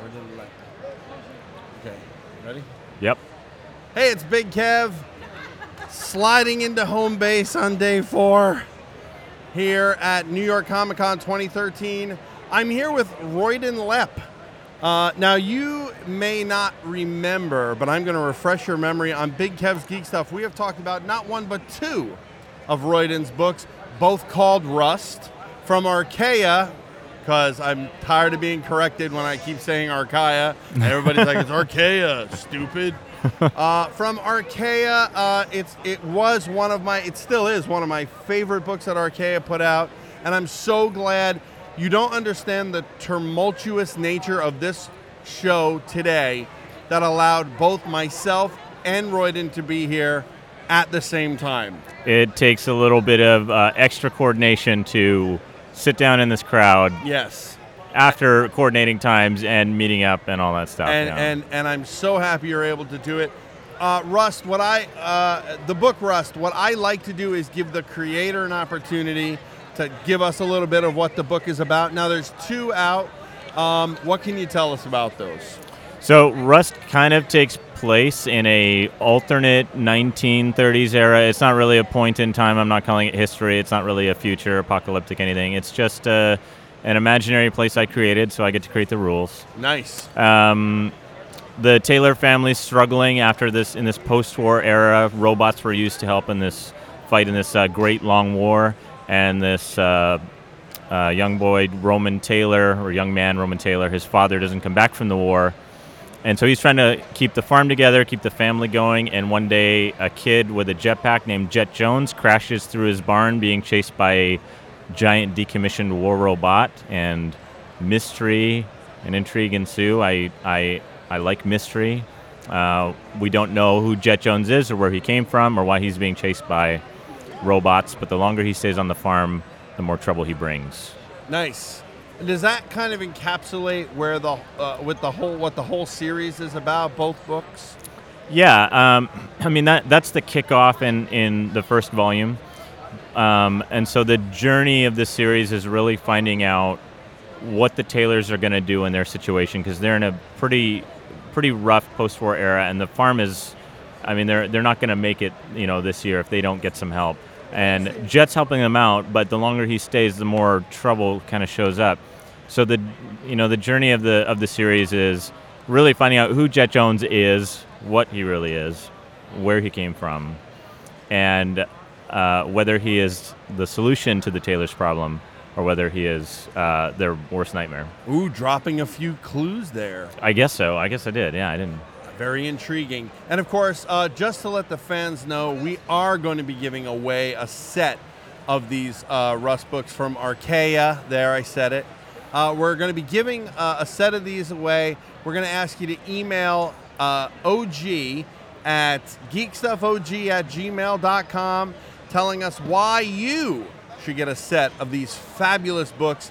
didn't let. Okay, ready? Yep. Hey, it's Big Kev, sliding into home base on day 4 here at New York Comic Con 2013. I'm here with Royden Lepp. Now, you may not remember, but I'm going to refresh your memory on Big Kev's Geek Stuff. We have talked about not one, but 2 of Royden's books, both called Rust, from Archaea, because I'm tired of being corrected when I keep saying Archaea. And everybody's like, it's Archaea, stupid. From Archaea, it still is one of my favorite books that Archaea put out, and I'm so glad. You don't understand the tumultuous nature of this show today that allowed both myself and Royden to be here at the same time. It takes a little bit of extra coordination to sit down in this crowd. Yes. After coordinating times and meeting up and all that stuff. And I'm so happy you're able to do it. Rust, the book Rust, what I like to do is give the creator an opportunity to give us a little bit of what the book is about. Now, there's 2 out. What can you tell us about those? So Rust kind of takes place in a alternate 1930s era. It's not really a point in time. I'm not calling it history. It's not really a future apocalyptic anything. It's just an imaginary place I created, so I get to create the rules. Nice. The Taylor family's struggling after this. In this post-war era, robots were used to help in this fight in this great long war. And this young boy, Roman Taylor, or young man, Roman Taylor, his father doesn't come back from the war. And so he's trying to keep the farm together, keep the family going. And one day, a kid with a jetpack named Jet Jones crashes through his barn being chased by a giant decommissioned war robot. And mystery and intrigue ensue. I like mystery. We don't know who Jet Jones is or where he came from or why he's being chased by robots, but the longer he stays on the farm, the more trouble he brings. Nice. And does that kind of encapsulate where what the whole series is about, both books? Yeah, I mean that's the kickoff in the first volume, and so the journey of this series is really finding out what the Taylors are going to do in their situation, because they're in a pretty rough post-war era, and the farm is. I mean, they're not going to make it, this year if they don't get some help. And Jet's helping them out, but the longer he stays, the more trouble kind of shows up. So the journey of the series is really finding out who Jet Jones is, what he really is, where he came from, and whether he is the solution to the Taylor's problem or whether he is their worst nightmare. Ooh, dropping a few clues there. I guess so. I guess I did. Yeah, I didn't. Very intriguing. And of course, just to let the fans know, we are going to be giving away a set of these Rust books from Archaea. There, I said it. We're going to be giving a set of these away. We're going to ask you to email OG at geekstuffog@gmail.com telling us why you should get a set of these fabulous books.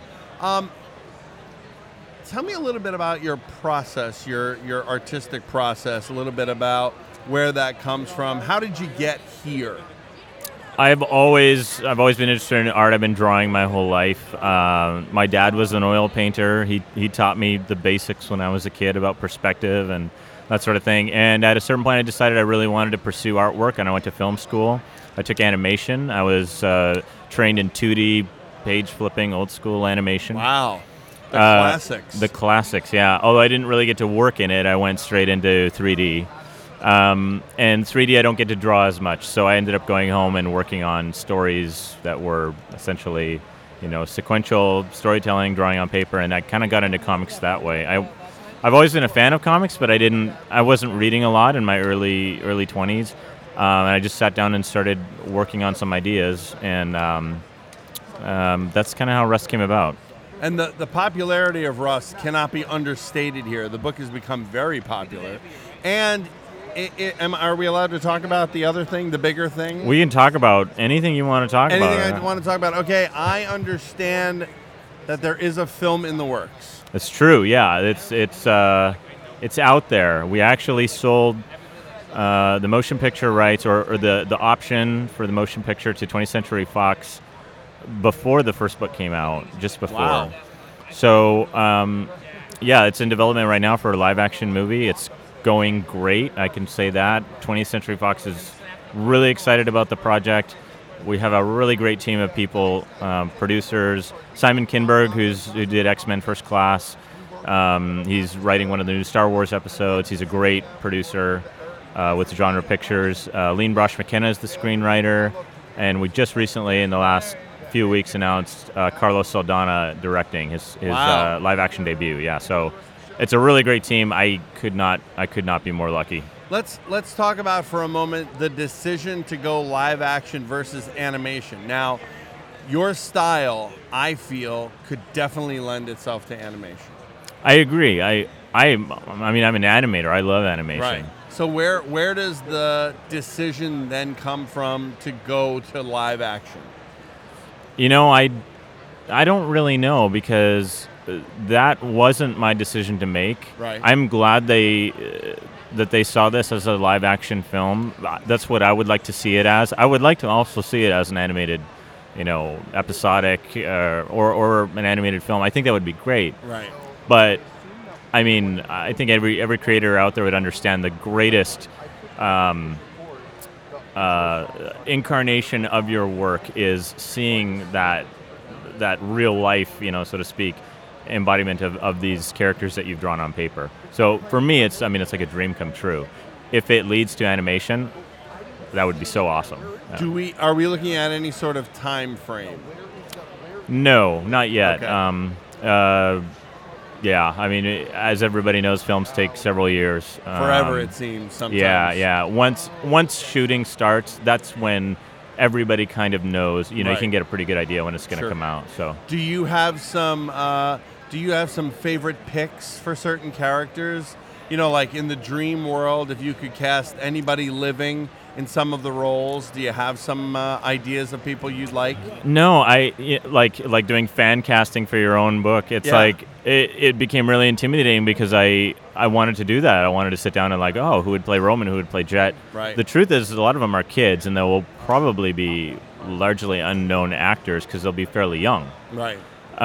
Tell me a little bit about your process, your artistic process, a little bit about where that comes from. How did you get here? I've always been interested in art. I've been drawing my whole life. My dad was an oil painter. He taught me the basics when I was a kid about perspective and that sort of thing. And at a certain point, I decided I really wanted to pursue artwork, and I went to film school. I took animation. I was trained in 2D, page flipping, old school animation. Wow. The classics. The classics, yeah. Although I didn't really get to work in it, I went straight into 3D. And 3D I don't get to draw as much, so I ended up going home and working on stories that were essentially, sequential storytelling, drawing on paper, and I kind of got into comics that way. I've always been a fan of comics, but I wasn't reading a lot in my early 20s, and I just sat down and started working on some ideas, and that's kind of how Rust came about. And the popularity of Rust cannot be understated here. The book has become very popular. And are we allowed to talk about the other thing, the bigger thing? We can talk about anything you want to talk about. Anything I want to talk about. Okay, I understand that there is a film in the works. It's true, yeah. It's out there. We actually sold the motion picture rights or the option for the motion picture to 20th Century Fox before the first book came out, just before. Wow. So Yeah, it's in development right now for a live-action movie. It's going great. I can say that. 20th Century Fox is really excited about the project. We have a really great team of people, producers. Simon Kinberg, who did X-Men First Class. He's writing one of the new Star Wars episodes. He's a great producer with Genre Pictures. Lean Brosh McKenna is the screenwriter. And we just recently, in the last few weeks, announced Carlos Saldana directing his Wow. live-action debut. Yeah, so it's a really great team. I could not be more lucky. Let's talk about for a moment the decision to go live action versus animation. Now, your style, I feel, could definitely lend itself to animation. I agree. I mean, I'm an animator. I love animation. Right. So where does the decision then come from to go to live action? You know, I don't really know because that wasn't my decision to make. Right. I'm glad that they saw this as a live action film. That's what I would like to see it as. I would like to also see it as an animated, episodic or an animated film. I think that would be great. Right. But I mean, I think every creator out there would understand the greatest incarnation of your work is seeing that real life, so to speak, embodiment of these characters that you've drawn on paper. So for me, it's like a dream come true. If it leads to animation, that would be so awesome. Yeah. Are we looking at any sort of time frame? No, not yet. Okay. Yeah, I mean, as everybody knows, films take several years. Forever, it seems, sometimes. Yeah. Once shooting starts, that's when everybody kind of knows. You Right. can get a pretty good idea when it's going to Sure. come out. So Do you have some favorite picks for certain characters? Like in the dream world, if you could cast anybody living in some of the roles, do you have some ideas of people you'd like? no, like doing fan casting for your own book. It's Yeah. like it became really intimidating because I wanted to do that. I wanted to sit down and who would play Roman, who would play Jet. Right. The truth is, a lot of them are kids, and they will probably be largely unknown actors because they'll be fairly young. Right.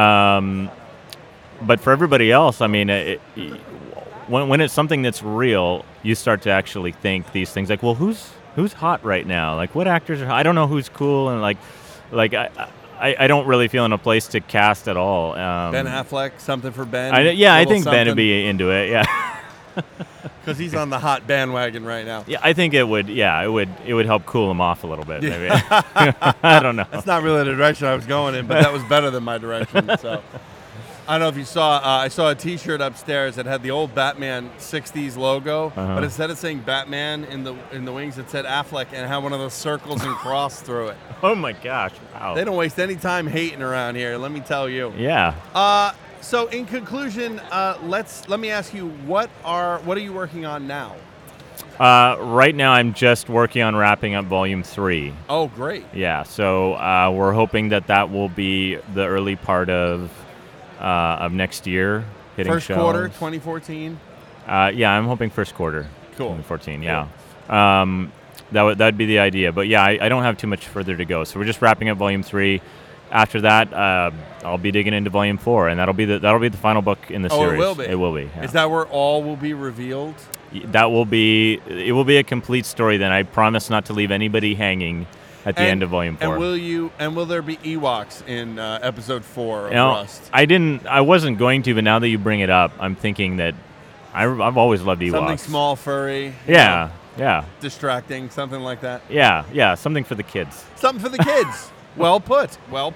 But for everybody else, I mean, when it's something that's real, you start to actually think these things like, well, who's hot right now? Like, what actors are hot? I don't know who's cool, and I don't really feel in a place to cast at all. Ben Affleck, something for Ben? I think Ben would be into it. Yeah, Because he's on the hot bandwagon right now. yeah, I think it would. Yeah, it would help cool him off a little bit. Maybe I don't know. That's not really the direction I was going in, but that was better than my direction. So I don't know if you saw. I saw a T-shirt upstairs that had the old Batman '60s logo, but instead of saying Batman in the wings, it said Affleck and had one of those circles and cross through it. Oh my gosh! Wow. They don't waste any time hating around here. Let me tell you. Yeah. So in conclusion, let me ask you, what are you working on now? Right now, I'm just working on wrapping up Volume 3. Oh, great. Yeah, so we're hoping that will be the early part of next year, hitting First shelves. quarter 2014. Yeah, I'm hoping first quarter. Cool. 2014. Yeah. That'd be the idea, but yeah, I don't have too much further to go. So we're just wrapping up Volume 3. After that, I'll be digging into Volume 4, and that'll be the final book in the series. Oh, it will be. It will be. Yeah. Is that where all will be revealed? It will be a complete story. Then I promise not to leave anybody hanging at the end of Volume 4. And will there be Ewoks in Episode 4 of Rust? I wasn't going to, but now that you bring it up, I'm thinking that I've always loved Ewoks. Something small, furry. Yeah, yeah. Distracting, something like that. Yeah, something for the kids. Something for the kids. Well put.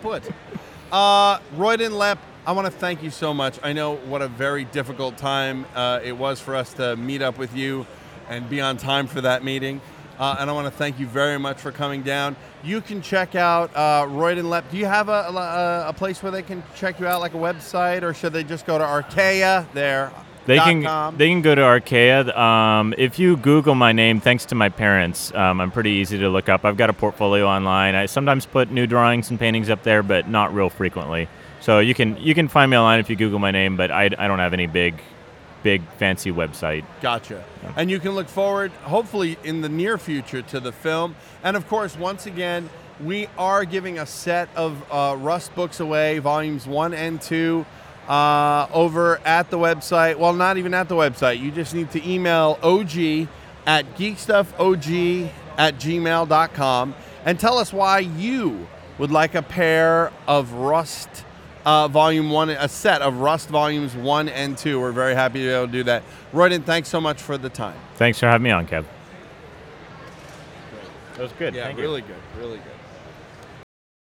Royden Lepp, I want to thank you so much. I know what a very difficult time it was for us to meet up with you and be on time for that meeting. And I want to thank you very much for coming down. You can check out Royden Lepp. Do you have a place where they can check you out, like a website, or should they just go to Archaea there? They can go to Archaea. If you Google my name, thanks to my parents, I'm pretty easy to look up. I've got a portfolio online. I sometimes put new drawings and paintings up there, but not real frequently. So you can find me online if you Google my name, but I don't have any big fancy website. Gotcha. Yeah. And you can look forward, hopefully in the near future, to the film. And of course, once again, we are giving a set of Rust books away, volumes 1 and 2. over at the website. Well, not even at the website. You just need to email OG@geekstuffog@gmail.com and tell us why you would like a pair of Rust Volume 1, a set of Rust Volumes 1 and 2. We're very happy to be able to do that. Royden, thanks so much for the time. Thanks for having me on, Kev. That was good. Yeah, Thank you. really good, really good.